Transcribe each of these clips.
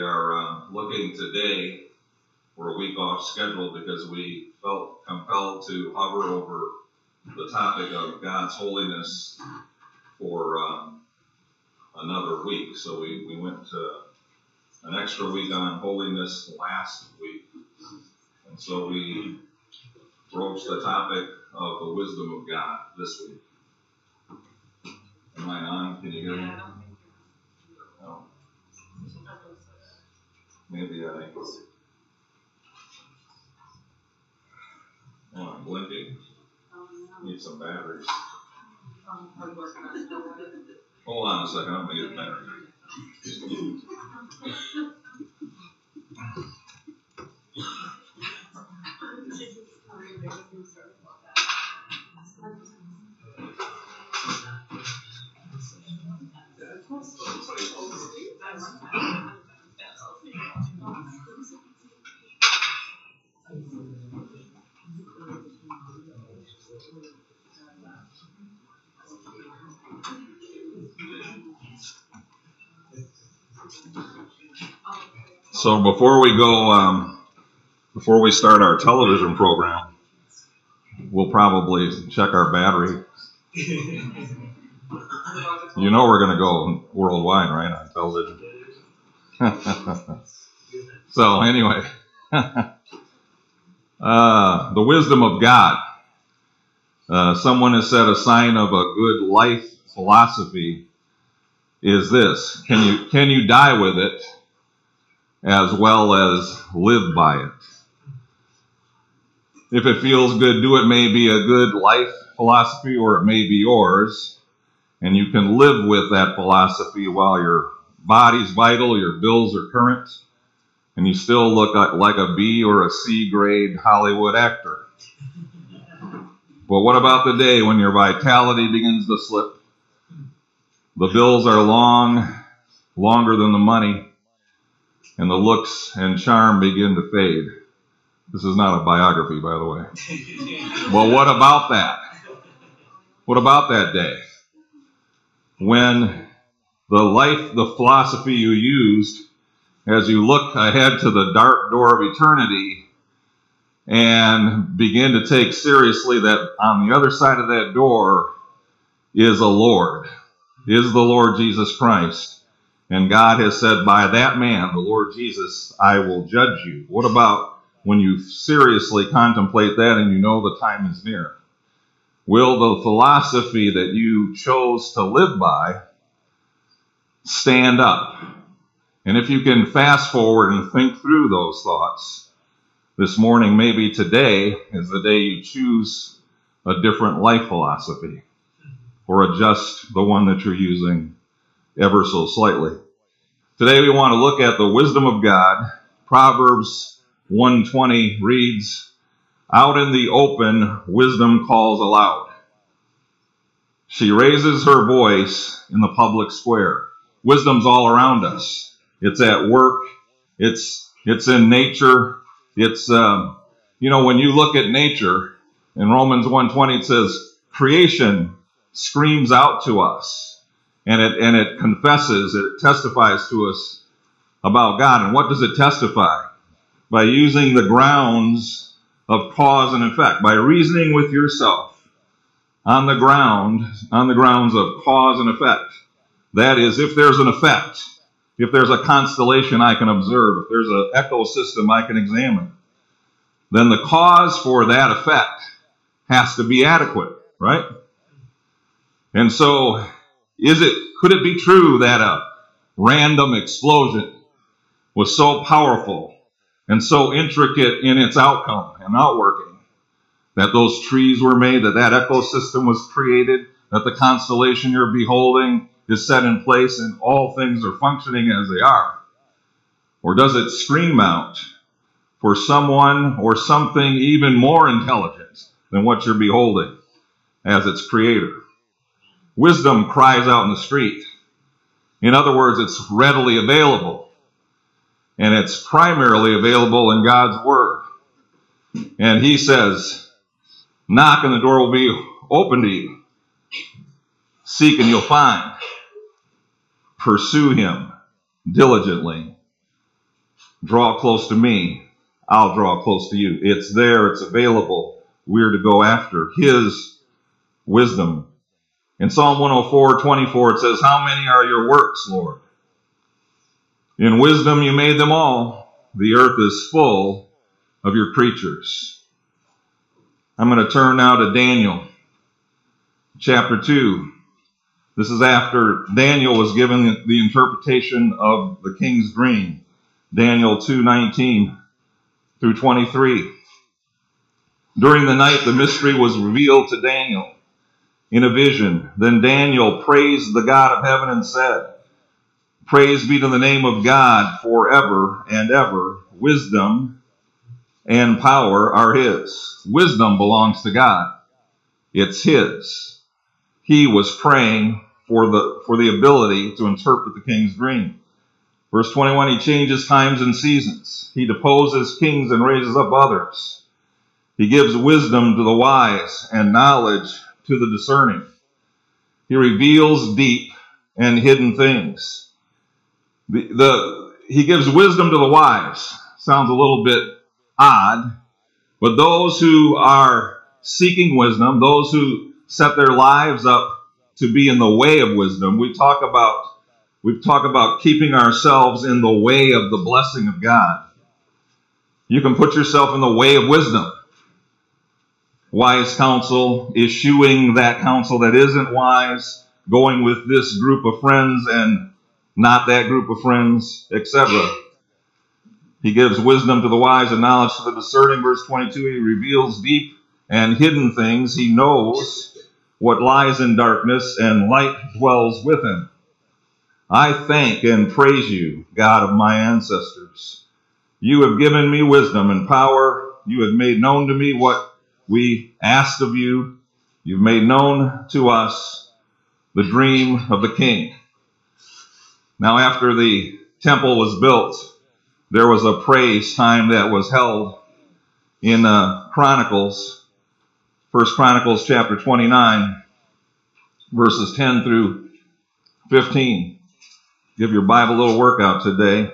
are looking today for a week off schedule because we felt compelled to hover over the topic of God's holiness for another week. So we went to an extra week on holiness last week. And so we broached the topic of the wisdom of God this week. Am I on? Can you hear me? No. Maybe I... Oh, I'm blinking. Need some batteries. Hold on a second, I'm going to get batteries. So before we start our television program, we'll probably check our battery. You know we're going to go worldwide, right, on television? So anyway, the wisdom of God. Someone has said a sign of a good life philosophy is this: can you die with it as well as live by it? If it feels good, do it may be a good life philosophy, or it may be yours, and you can live with that philosophy while your body's vital, your bills are current, and you still look like a B or a C grade Hollywood actor. But what about the day when your vitality begins to slip? The bills are longer than the money, and the looks and charm begin to fade. This is not a biography, by the way. Well, what about that? What about that day? When the philosophy you used as you look ahead to the dark door of eternity and begin to take seriously that on the other side of that door is the Lord Jesus Christ. And God has said, by that man, the Lord Jesus, I will judge you. What about when you seriously contemplate that and you know the time is near? Will the philosophy that you chose to live by stand up? And if you can fast forward and think through those thoughts, this morning, maybe today, is the day you choose a different life philosophy or adjust the one that you're using ever so slightly. Today we want to look at the wisdom of God. Proverbs 1:20 reads, "Out in the open, wisdom calls aloud. She raises her voice in the public square." Wisdom's all around us. It's at work. It's in nature. It's, when you look at nature, in Romans 1:20 it says, creation screams out to us. And it confesses, it testifies to us about God. And what does it testify? By using the grounds of cause and effect, by reasoning with yourself on the grounds of cause and effect. That is, if there's an effect, if there's a constellation I can observe, if there's an ecosystem I can examine, then the cause for that effect has to be adequate, right? And so, could it be true that a random explosion was so powerful and so intricate in its outcome and outworking that those trees were made, that ecosystem was created, that the constellation you're beholding is set in place and all things are functioning as they are? Or does it scream out for someone or something even more intelligent than what you're beholding as its creator? Wisdom cries out in the street. In other words, it's readily available. And it's primarily available in God's Word. And He says, knock and the door will be open to you. Seek and you'll find. Pursue Him diligently Draw close to me, I'll draw close to you. It's there, it's available. We're to go after his wisdom. In Psalm 104:24, it says, how many are your works, Lord? In wisdom you made them all. The earth is full of your creatures. I'm going to turn now to Daniel, chapter 2. This is after Daniel was given the interpretation of the king's dream. Daniel 2:19 through 23. During the night, the mystery was revealed to Daniel in a vision. Then Daniel praised the God of heaven and said, praise be to the name of God forever and ever. Wisdom and power are his. Wisdom belongs to God. It's his. He was praying for the ability to interpret the king's dream. Verse 21, he changes times and seasons. He deposes kings and raises up others. He gives wisdom to the wise and knowledge to the discerning. He reveals deep and hidden things. He gives wisdom to the wise. Sounds a little bit odd, but those who are seeking wisdom, those who set their lives up to be in the way of wisdom, we talk about keeping ourselves in the way of the blessing of God. You can put yourself in the way of wisdom. Wise counsel, eschewing that counsel that isn't wise, going with this group of friends and not that group of friends, etc. He gives wisdom to the wise and knowledge to the discerning. Verse 22, he reveals deep and hidden things. He knows what lies in darkness, and light dwells with him. I thank and praise you, God of my ancestors. You have given me wisdom and power. You have made known to me what we asked of you. You've made known to us the dream of the king. Now, after the temple was built, there was a praise time that was held in Chronicles, 1 Chronicles chapter 29, verses 10 through 15. Give your Bible a little workout today.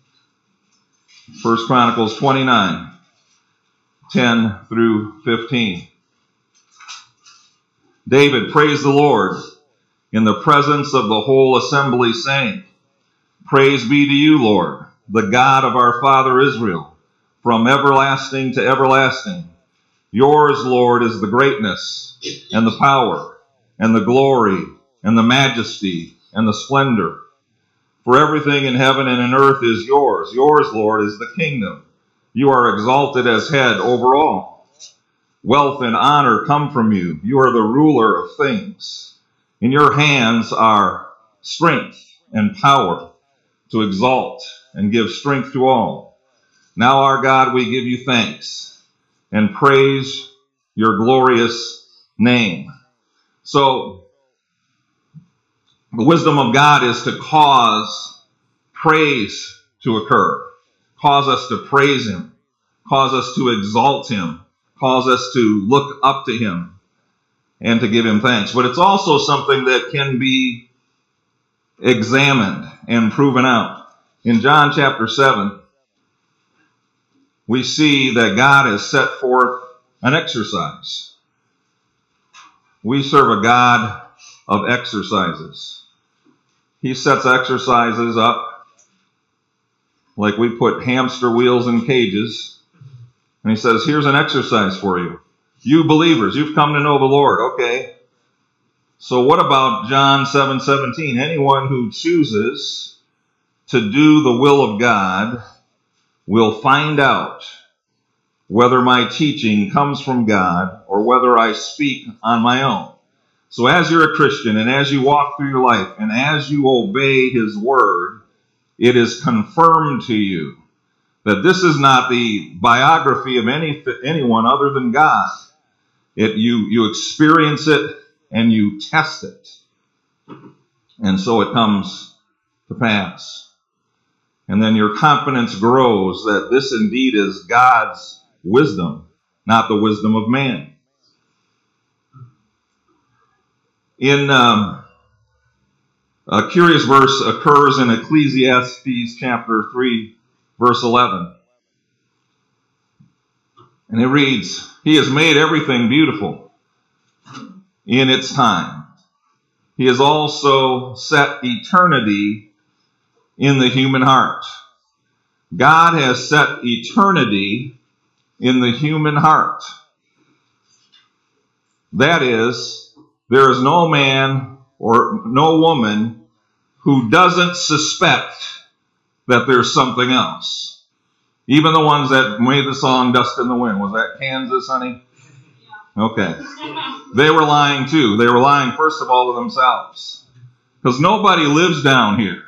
1 Chronicles 29, 10 through 15. David praised the Lord in the presence of the whole assembly, saying, praise be to you, Lord, the God of our father Israel, from everlasting to everlasting. Yours, Lord, is the greatness and the power and the glory and the majesty and the splendor. For everything in heaven and in earth is yours. Yours, Lord, is the kingdom. You are exalted as head over all. Wealth and honor come from you. You are the ruler of things. In your hands are strength and power to exalt and give strength to all. Now, our God, we give you thanks and praise your glorious name. So, the wisdom of God is to cause praise to occur, cause us to praise him, cause us to exalt him, cause us to look up to him and to give him thanks. But it's also something that can be examined and proven out. In John chapter 7, we see that God has set forth an exercise. We serve a God of exercises. He sets exercises up like we put hamster wheels in cages. And he says, here's an exercise for you. You believers, you've come to know the Lord. Okay. So what about John 7:17? Anyone who chooses to do the will of God will find out whether my teaching comes from God or whether I speak on my own. So as you're a Christian and as you walk through your life and as you obey his word, it is confirmed to you that this is not the biography of anyone other than God. You experience it and you test it. And so it comes to pass. And then your confidence grows that this indeed is God's wisdom, not the wisdom of man. In a curious verse occurs in Ecclesiastes chapter 3, verse 11. And it reads, He has made everything beautiful in its time. He has also set eternity in the human heart. God has set eternity in the human heart. That is, there is no man or no woman who doesn't suspect that there's something else. Even the ones that made the song Dust in the Wind. Was that Kansas, honey? Okay. They were lying too. They were lying, first of all, to themselves. Because nobody lives down here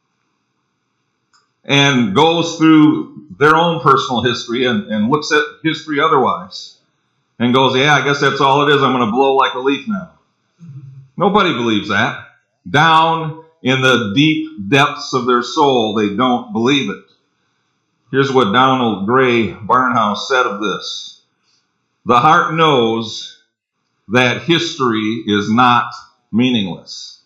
and goes through their own personal history and looks at history otherwise and goes, yeah, I guess that's all it is. I'm going to blow like a leaf now. Nobody believes that. Down in the deep depths of their soul, they don't believe it. Here's what Donald Gray Barnhouse said of this. The heart knows that history is not meaningless.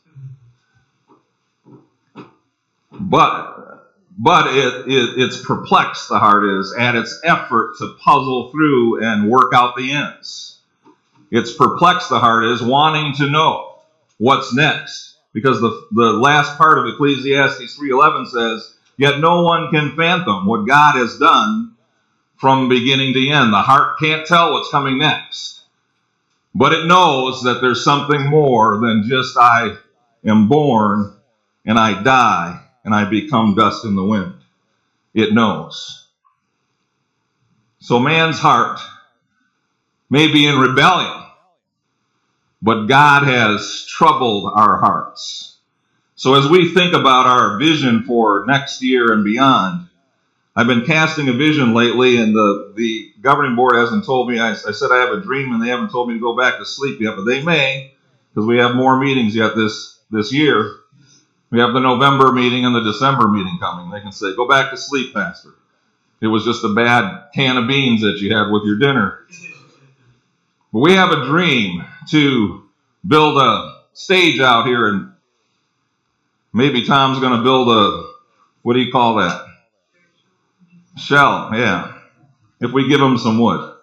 But it's perplexed, the heart is, at its effort to puzzle through and work out the ends. It's perplexed, the heart is, wanting to know what's next. Because the last part of Ecclesiastes 3:11 says, yet no one can fathom what God has done from beginning to end. The heart can't tell what's coming next. But it knows that there's something more than just I am born and I die and I become dust in the wind. It knows. So man's heart may be in rebellion, but God has troubled our hearts. So as we think about our vision for next year and beyond, I've been casting a vision lately, and the governing board hasn't told me. I said I have a dream, and they haven't told me to go back to sleep yet, but they may, because we have more meetings yet this year. We have the November meeting and the December meeting coming. They can say, go back to sleep, Pastor. It was just a bad can of beans that you had with your dinner. But we have a dream to build a stage out here, and maybe Tom's going to build a, what do you call that? Shell, yeah. If we give him some wood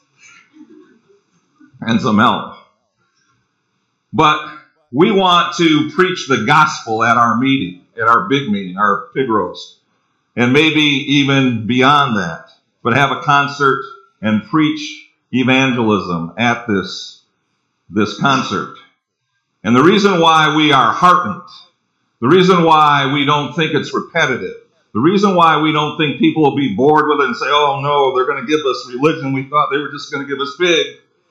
and some help. But we want to preach the gospel at our meeting, at our big meeting, our pig roast, and maybe even beyond that. But have a concert and preach evangelism at this concert. And the reason why we are heartened, the reason why we don't think it's repetitive, the reason why we don't think people will be bored with it and say, oh no, they're going to give us religion. We thought they were just going to give us pig.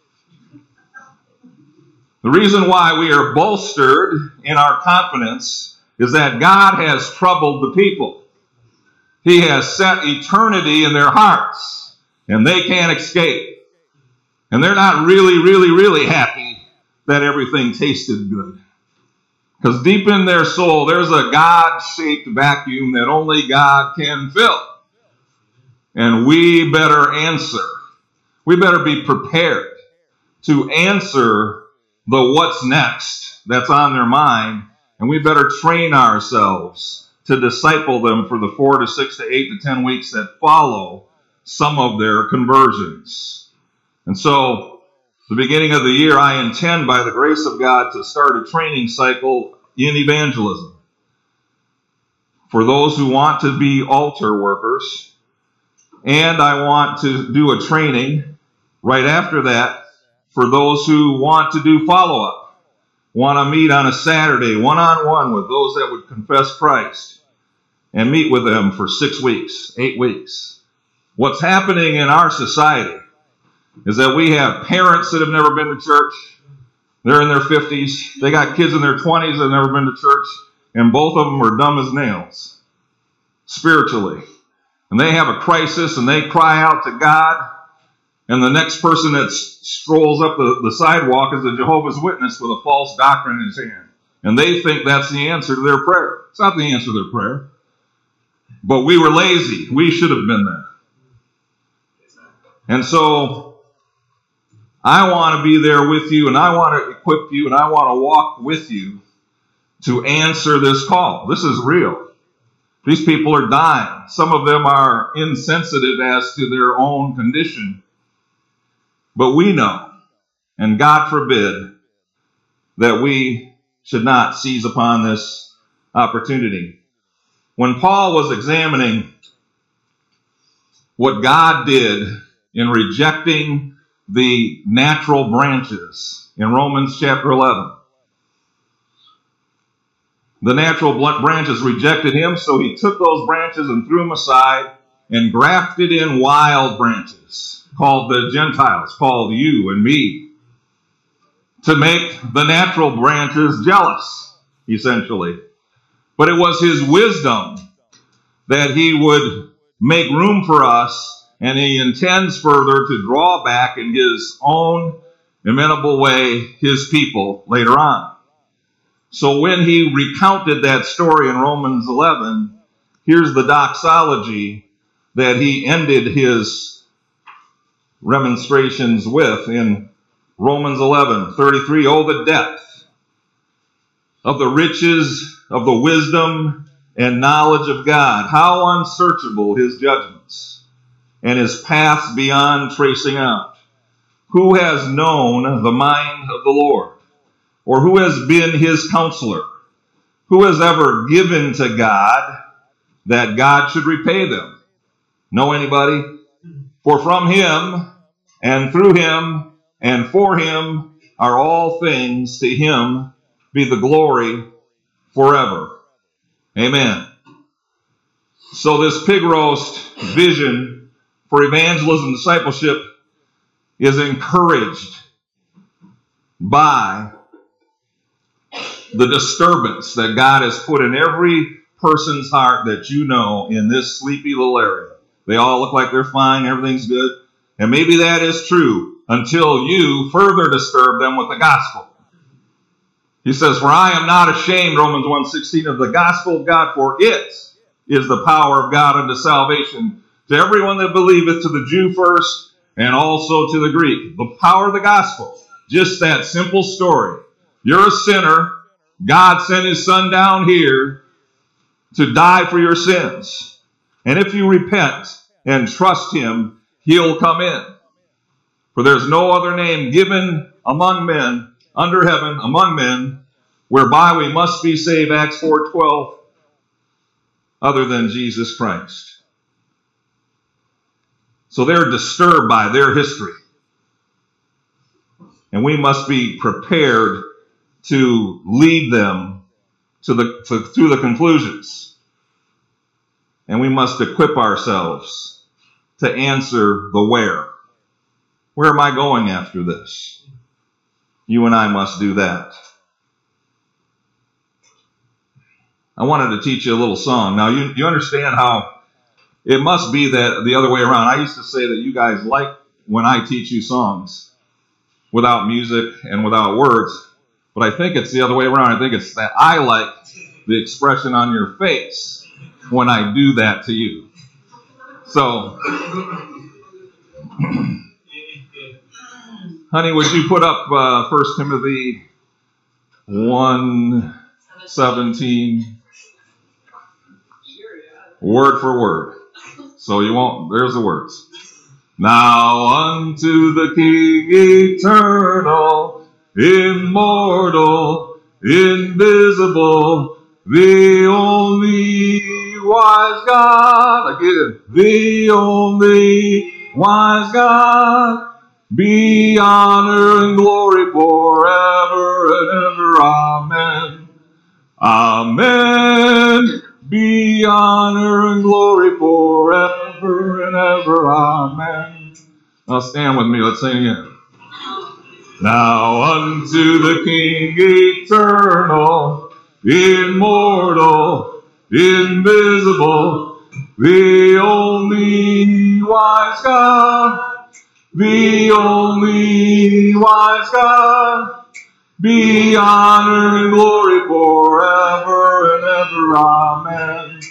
The reason why we are bolstered in our confidence is that God has troubled the people. He has set eternity in their hearts, and they can't escape. And they're not really, really, really happy that everything tasted good. Because deep in their soul, there's a God-shaped vacuum that only God can fill. And we better answer. We better be prepared to answer the what's next that's on their mind. And we better train ourselves to disciple them for the 4 to 6 to 8 to 10 weeks that follow some of their conversions. And so, the beginning of the year, I intend, by the grace of God, to start a training cycle in evangelism for those who want to be altar workers. And I want to do a training right after that for those who want to do follow-up, want to meet on a Saturday, one-on-one with those that would confess Christ, and meet with them for 6 weeks, 8 weeks. What's happening in our society is that we have parents that have never been to church. They're in their 50s. They got kids in their 20s that have never been to church. And both of them are dumb as nails, spiritually. And they have a crisis, and they cry out to God. And the next person that strolls up the sidewalk is a Jehovah's Witness with a false doctrine in his hand. And they think that's the answer to their prayer. It's not the answer to their prayer. But we were lazy. We should have been there. And so I want to be there with you, and I want to equip you, and I want to walk with you to answer this call. This is real. These people are dying. Some of them are insensitive as to their own condition. But we know, and God forbid, that we should not seize upon this opportunity. When Paul was examining what God did in rejecting the natural branches in Romans chapter 11, the natural branches rejected him, so he took those branches and threw them aside and grafted in wild branches, called the Gentiles, called you and me, to make the natural branches jealous, essentially. But it was his wisdom that he would make room for us, and he intends further to draw back in his own imitable way his people later on. So when he recounted that story in Romans 11, here's the doxology that he ended his remonstrations with in Romans 11:33. Oh, the depth of the riches of the wisdom and knowledge of God. How unsearchable his judgments and his paths beyond tracing out. Who has known the mind of the Lord? Or who has been his counselor? Who has ever given to God that God should repay them? Know anybody? For from him and through him and for him are all things. To him be the glory forever. Amen. So this pig roast vision for evangelism discipleship is encouraged by the disturbance that God has put in every person's heart that you know in this sleepy little area. They all look like they're fine, everything's good. And maybe that is true until you further disturb them with the gospel. He says, for I am not ashamed, Romans 1:16, of the gospel of God, for it is the power of God unto salvation to everyone that believeth, to the Jew first, and also to the Greek. The power of the gospel. Just that simple story. You're a sinner. God sent his son down here to die for your sins. And if you repent and trust him, he'll come in. For there's no other name given among men, under heaven, among men, whereby we must be saved, Acts 4:12, other than Jesus Christ. So they're disturbed by their history. And we must be prepared to lead them through the conclusions. And we must equip ourselves to answer the where. Where am I going after this? You and I must do that. I wanted to teach you a little song. Now, you understand how it must be that the other way around. I used to say that you guys like when I teach you songs without music and without words. But I think it's the other way around. I think it's that I like the expression on your face when I do that to you. So, honey, would you put up 1 Timothy 1:17, word for word. So you won't, there's the words. Now unto the King eternal, immortal, invisible, the only wise God, again, the only wise God, be honor and glory forever and ever. Amen. Amen. Be honor and glory forever and ever. Amen. Now stand with me. Let's sing again. Now unto the King eternal, immortal, invisible, the only wise God, the only wise God, be honor and glory forever and ever. Amen.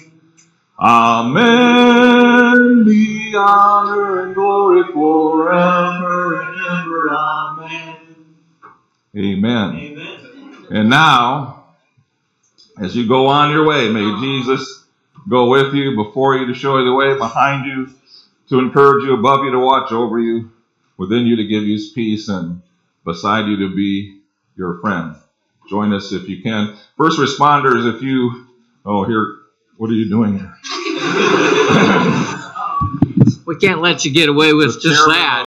Amen. Be honor and glory forever and ever. Amen. Amen. Amen. And now, as you go on your way, may Jesus go with you, before you to show you the way, behind you to encourage you, above you to watch over you, within you to give you peace, and beside you to be your friend. Join us if you can. First responders, if you, what are you doing here? We can't let you get away with just that.